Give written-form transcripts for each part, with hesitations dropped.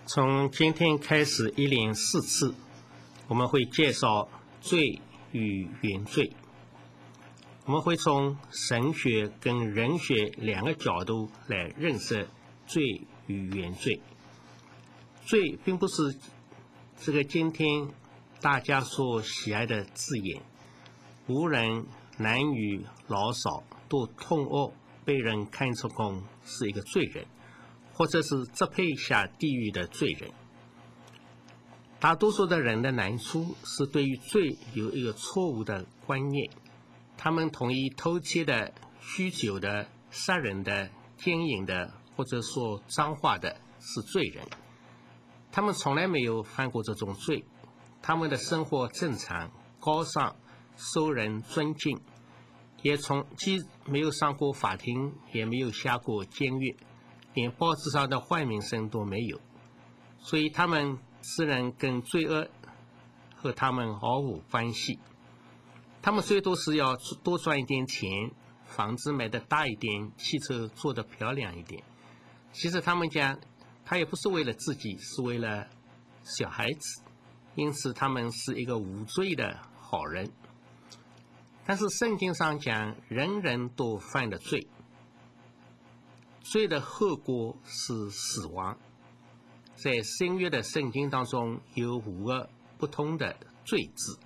从今天开始一连4次，我们会介绍罪与原罪。我们会从神学跟人学2个角度来认识罪与原罪。罪并不是这个今天大家所喜爱的字眼，无人男女老少都痛恶被人看成是一个罪人，或者是支配下地狱的罪人。大多数的人的难处是对于罪有一个错误的观念，他们同意偷窃的、酗酒的、杀人的、奸淫的，或者说脏话的是罪人。他们从来没有犯过这种罪，他们的生活正常、高尚、受人尊敬，既没有上过法庭，也没有下过监狱，连报纸上的坏名声都没有，所以他们自然跟罪恶和他们毫无关系。他们最多是要多赚一点钱，房子买得大一点，汽车做得漂亮一点。其实他们讲，他也不是为了自己，是为了小孩子，因此他们是一个无罪的好人。但是圣经上讲，人人都犯了罪，罪的后果是死亡。在新约的圣经当中有5个不同的罪字。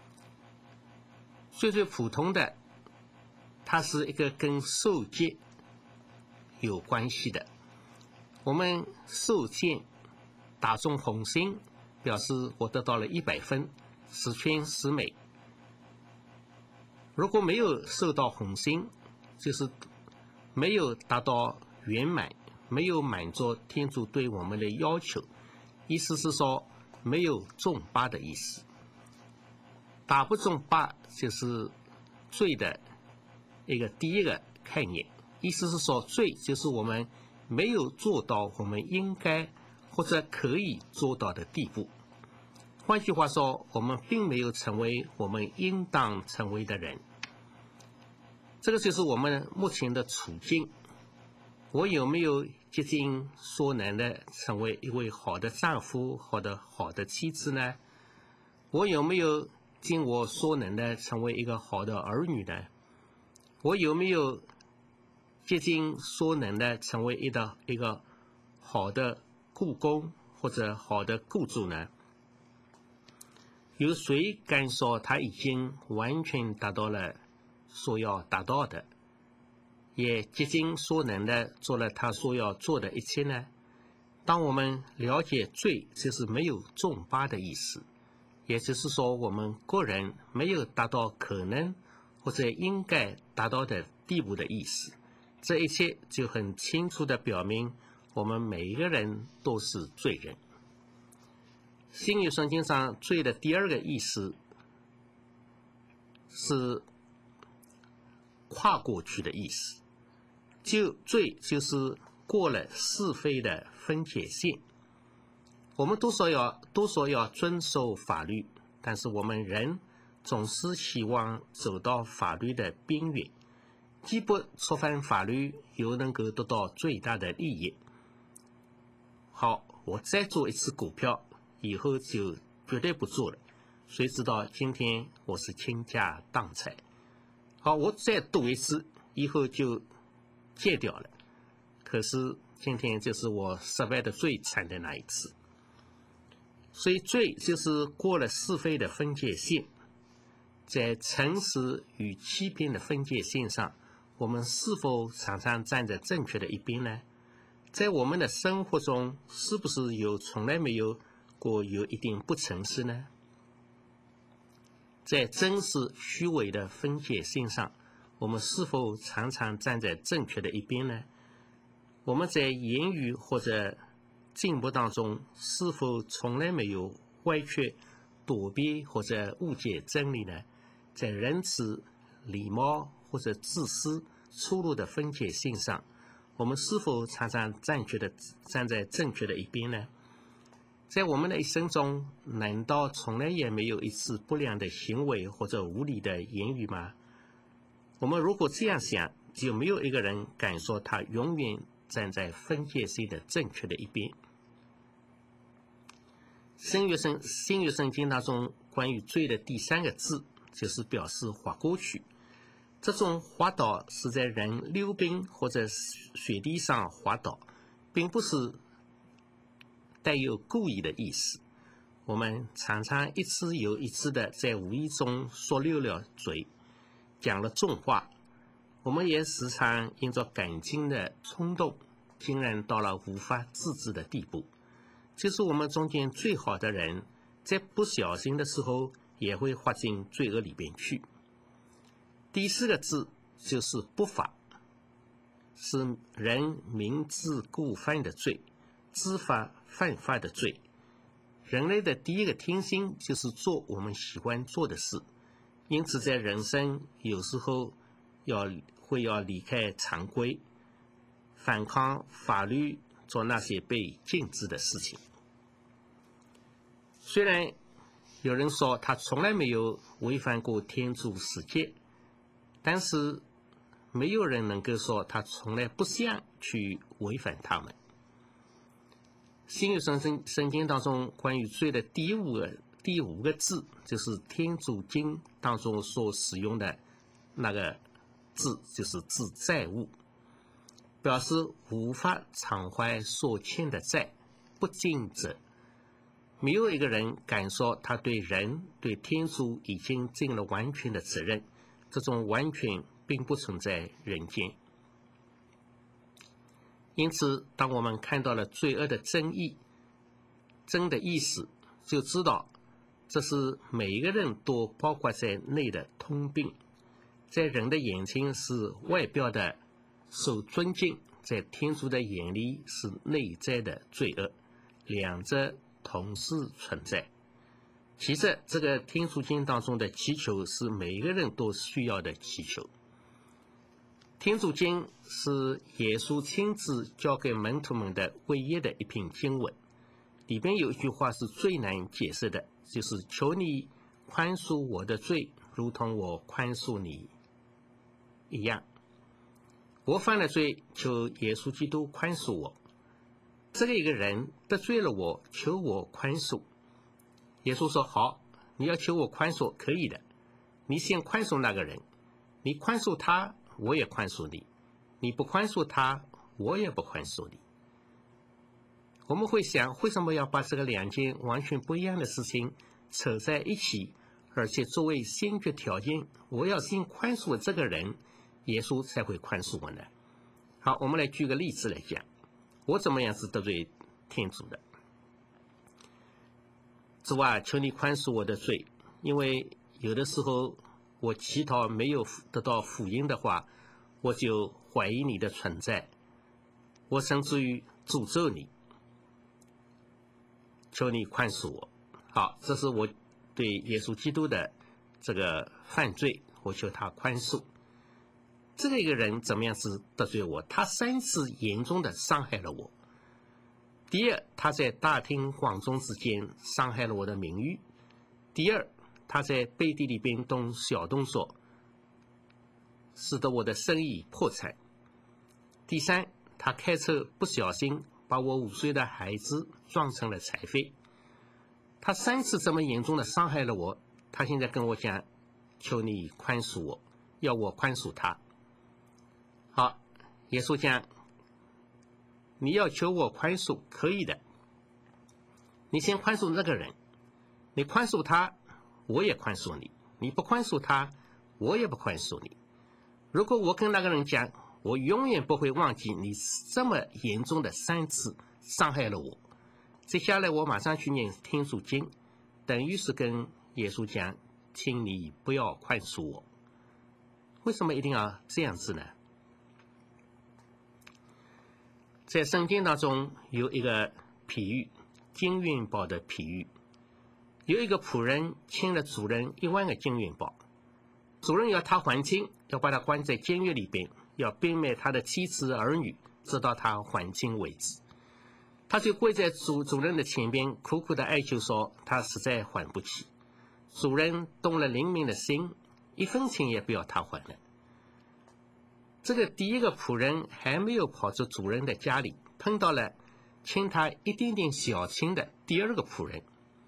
最普通的，它是一个跟受戒有关系的。我们受戒打中红心，表示我得到了100分，十全十美。如果没有受到红心，就是没有达到圆满，没有满足天主对我们的要求，意思是说没有中8的意思。打不中8就是罪的第一个概念，意思是说罪就是我们没有做到我们应该或者可以做到的地步。换句话说，我们并没有成为我们应当成为的人。这个就是我们目前的处境。我有没有竭尽所能的成为一位好的丈夫，好的妻子呢？我有没有尽我所能的成为一个好的儿女呢？我有没有竭尽所能的成为一个好的雇工或者好的雇主呢？有谁敢说他已经完全达到了所要达到的，也竭尽所能的做了他所要做的一切呢？当我们了解罪就是没有中8的意思，也就是说我们个人没有达到可能或者应该达到的地步的意思，这一切就很清楚地表明我们每一个人都是罪人。新约圣经上罪的第2个意思是跨过去的意思，罪就是过了是非的分界线。我们都说要遵守法律，但是我们人总是希望走到法律的边缘，既不触犯法律，又能够得到最大的利益。好，我再做一次股票，以后就绝对不做了。谁知道今天我是倾家荡产。好，我再赌一次，以后就戒掉了。可是今天就是我失败的最惨的那一次。所以罪就是过了是非的分界线，在诚实与欺骗的分界线上，我们是否常常站在正确的一边呢？在我们的生活中，是不是从来没有过有一点不诚实呢？在真实虚伪的分界线上，我们是否常常站在正确的一边呢？我们在言语或者进步当中，是否从来没有歪曲、躲避或者误解真理呢？在仁慈、礼貌或者自私、粗鲁的分界线上，我们是否常常站在正确的一边呢？在我们的一生中，难道从来也没有一次不良的行为或者无理的言语吗？我们如果这样想，就没有一个人敢说他永远站在分界线的正确的一边。 新约圣经当中关于罪的第3个字，就是表示滑过去。这种滑倒是在人溜冰或者雪地上滑倒，并不是带有故意的意思。我们常常一次又一次的在无意中说溜了嘴，讲了重话。我们也时常因着感情的冲动，竟然到了无法自制的地步。就是我们中间最好的人，在不小心的时候也会滑进罪恶里边去。第4个字就是不法，是人明知故犯的罪，知法犯法的罪。人类的第一个天性就是做我们喜欢做的事，因此在人生有时候要离开常规，反抗法律，做那些被禁止的事情。虽然有人说他从来没有违反过天主十诫，但是没有人能够说他从来不想去违反他们。新约圣经当中关于罪的第五个字，就是天主经当中所使用的那个字，就是自债务，表示无法偿还所欠的债，不尽责。没有一个人敢说他对人对天主已经尽了完全的责任，这种完全并不存在人间。因此当我们看到了罪恶的真的意思，就知道这是每一个人都包括在内的通病。在人的眼前是外表的受尊敬，在天主的眼里是内在的罪恶，两者同时存在。其实这个天主经当中的祈求是每一个人都需要的祈求。天主经是耶稣亲自教给门徒们的唯一的一篇经文，里边有一句话是最难解释的，就是求你宽恕我的罪，如同我宽恕你一样。我犯了罪，求耶稣基督宽恕我。这个一个人得罪了我，求我宽恕。耶稣说好，你要求我宽恕可以的，你先宽恕那个人，你宽恕他，我也宽恕你，你不宽恕他，我也不宽恕你。我们会想，为什么要把这个两件完全不一样的事情扯在一起，而且作为先决条件，我要先宽恕这个人，耶稣才会宽恕我呢？好，我们来举个例子来讲，我怎么样是得罪天主的。主啊，求你宽恕我的罪，因为有的时候我祈祷没有得到福音的话，我就怀疑你的存在，我甚至于诅咒你，求你宽恕我。好，这是我对耶稣基督的这个犯罪，我求他宽恕。这个一个人怎么样是得罪我？他3次严重的伤害了我。第二，他在大庭广众之间伤害了我的名誉。第二，他在背地里边动小动作，使得我的生意破产。第三，他开车不小心把我5岁的孩子撞成了残废。他3次这么严重的伤害了我，他现在跟我讲，求你宽恕我，要我宽恕他。好，耶稣讲，你要求我宽恕可以的，你先宽恕那个人，你宽恕他，我也宽恕你，你不宽恕他，我也不宽恕你。如果我跟那个人讲，我永远不会忘记你这么严重的3次伤害了我，接下来我马上去念天主经，等于是跟耶稣讲，请你不要宽恕我。为什么一定要这样子呢？在圣经当中有一个比喻，金元宝的比喻。有一个仆人欠了主人1万个金元宝，主人要他还清，要把他关在监狱里边，要变卖他的妻子儿女，直到他还清为止。他就跪在主人的前边，苦苦的哀求说，他实在还不起。主人动了灵敏的心，1分钱也不要他还了。这个第一个仆人还没有跑出主人的家里，碰到了欠他一点点小钱的第二个仆人。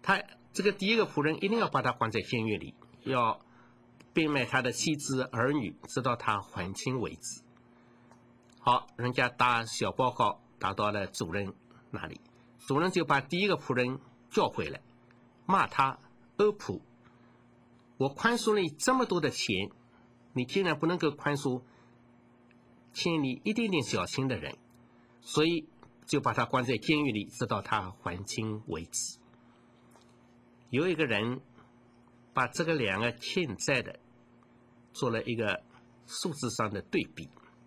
他这个第一个仆人一定要把他关在监狱里，要变卖他的妻子儿女，直到他还清为止。好，人家打小报告打到了主人那里，主人就把第一个仆人叫回来，骂他恶仆，我宽恕你这么多的钱，你竟然不能够宽恕欠你一点点小情的人，所以就把他关在监狱里，直到他还清为止。有一个人把这个两个欠债的做了一个数字上的对比。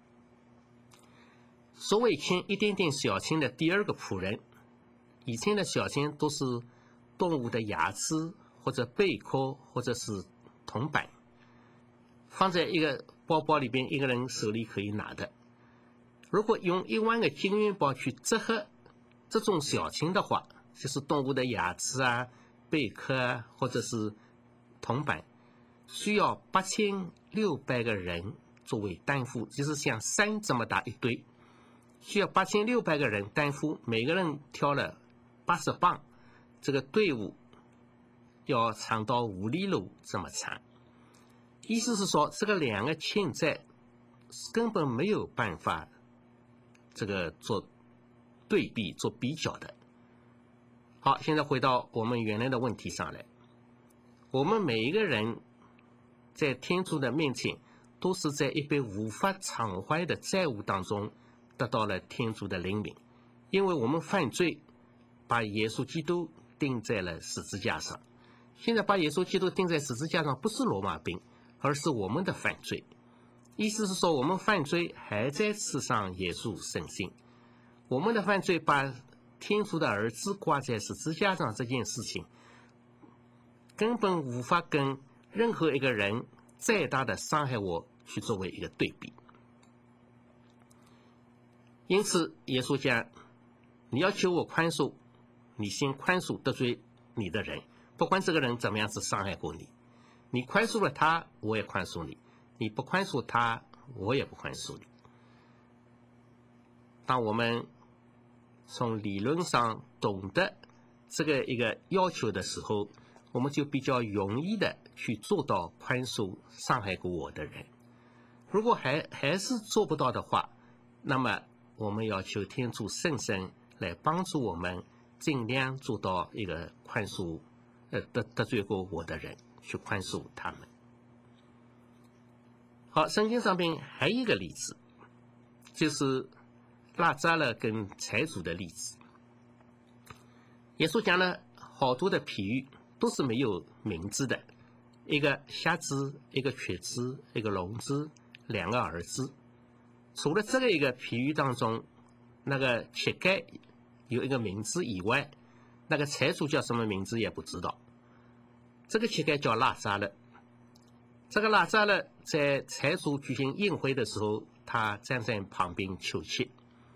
所谓欠一点点小情的第二个仆人，以前的小情都是动物的牙齿或者贝壳或者是铜板，放在一个包包里边，一个人手里可以拿的。如果用1万个金元宝去折合这种小情的话，就是动物的牙齿啊、贝壳啊或者是铜板，需要8600个人作为担负，就是像山这么大一堆，需要8600个人担负，每个人挑了80磅，这个队伍要长到5里路这么长。意思是说，这个两个欠债根本没有办法这个做对比做比较的。好，现在回到我们原来的问题上来，我们每一个人在天主的面前都是在一笔无法偿还的债务当中得到了天主的怜悯，因为我们犯罪把耶稣基督钉在了十字架上。现在把耶稣基督钉在十字架上不是罗马兵，而是我们的犯罪。意思是说，我们犯罪还在刺上耶稣圣心，我们的犯罪把天主的儿子挂在十字架上这件事情，根本无法跟任何一个人再大的伤害我去作为一个对比。因此耶稣讲，你要求我宽恕，你先宽恕得罪你的人，不管这个人怎么样子伤害过你，你宽恕了他，我也宽恕你；你不宽恕他，我也不宽恕你。当我们从理论上懂得这个一个要求的时候，我们就比较容易的去做到宽恕伤害过我的人。如果还是做不到的话，那么我们要求天主圣神来帮助我们尽量做到一个宽恕得罪过我的人，去宽恕他们。好，圣经上面还有一个例子，就是拉扎勒跟财主的例子。耶稣讲了好多的比喻，都是没有名字的，一个瞎子，一个瘸子，一个聋子，2个儿子。除了这个一个比喻当中那个乞丐有一个名字以外，那个财主叫什么名字也不知道。这个乞丐叫拉扎勒，这个拉扎勒在财主举行宴会的时候，他站在旁边求乞。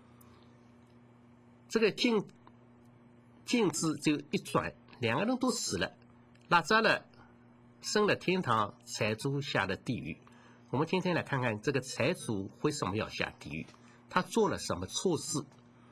这个镜子就一转，2个人都死了，拉扎勒升了天堂，财主下了地狱。我们今天来看看这个财主为什么要下地狱，他做了什么错事。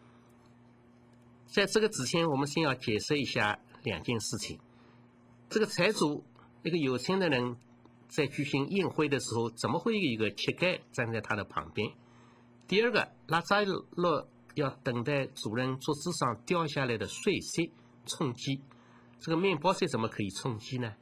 在这个之前，我们先要解释一下2件事情。这个财主，一个有钱的人，在举行宴会的时候，怎么会有一个乞丐站在他的旁边？第二个，拉扎勒要等待主人桌子上掉下来的碎屑充饥，这个面包屑怎么可以充饥呢？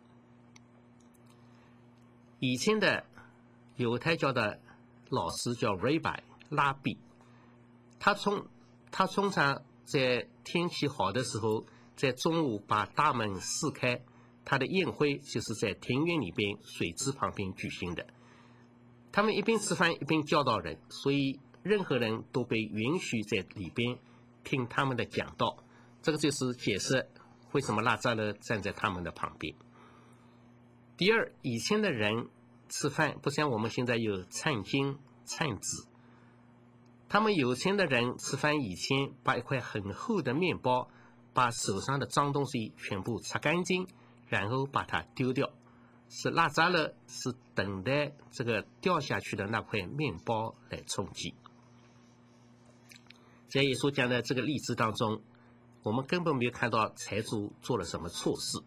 以前的犹太教的老师叫 Rabbi 拉比，他通常在天气好的时候，在中午把大门撕开，他的宴会就是在庭院里边水池旁边举行的。他们一边吃饭一边教导人，所以任何人都被允许在里边听他们的讲道。这个就是解释为什么拉扎勒站在他们的旁边。第二，以前的人吃饭不像我们现在有餐巾餐纸，他们有钱的人吃饭以前把一块很厚的面包把手上的脏东西全部擦干净，然后把它丢掉。是拉扎勒是等待这个掉下去的那块面包来充饥。在耶稣讲的这个例子当中， 我们根本没有看到财主做了什么错事。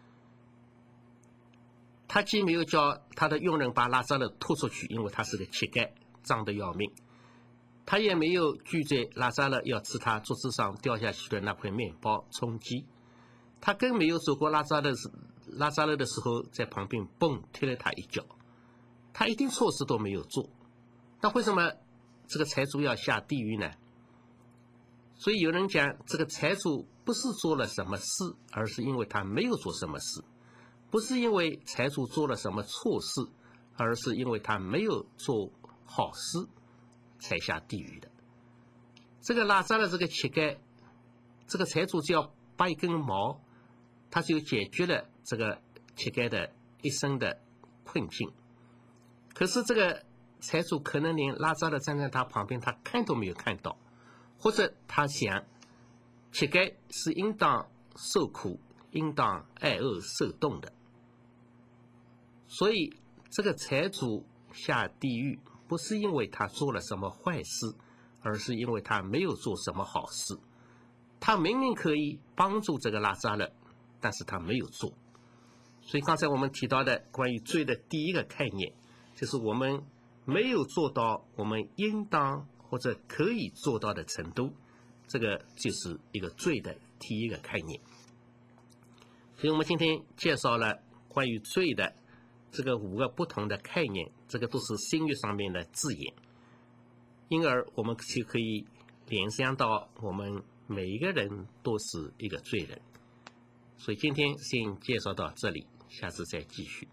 他既没有叫他的佣人把拉扎勒拖出去，因为他是个乞丐，脏得要命。他也没有拒绝拉扎勒要吃他桌子上掉下去的那块面包充饥。他更没有走过拉扎勒的时候，在旁边蹦踢了他一脚。他一点错事都没有做。那为什么这个财主要下地狱呢？所以有人讲，这个财主不是做了什么事，而是因为他没有做什么事。不是因为财主做了什么错事，而是因为他没有做好事才下地狱的。这个拉扎勒这个乞丐，这个财主只要拔一根毛，他就解决了这个乞丐的一生的困境。可是这个财主可能连拉扎勒站在他旁边，他看都没有看到，或者他想，乞丐是应当受苦，应当挨饿受冻的。所以这个财主下地狱，不是因为他做了什么坏事，而是因为他没有做什么好事。他明明可以帮助这个拉扎勒，但是他没有做。所以刚才我们提到的关于罪的第一个概念，就是我们没有做到我们应当或者可以做到的程度，这个就是一个罪的第一个概念。所以我们今天介绍了关于罪的这个5个不同的概念，这个都是新约上面的字眼，因而我们就可以联想到我们每一个人都是一个罪人。所以今天先介绍到这里，下次再继续。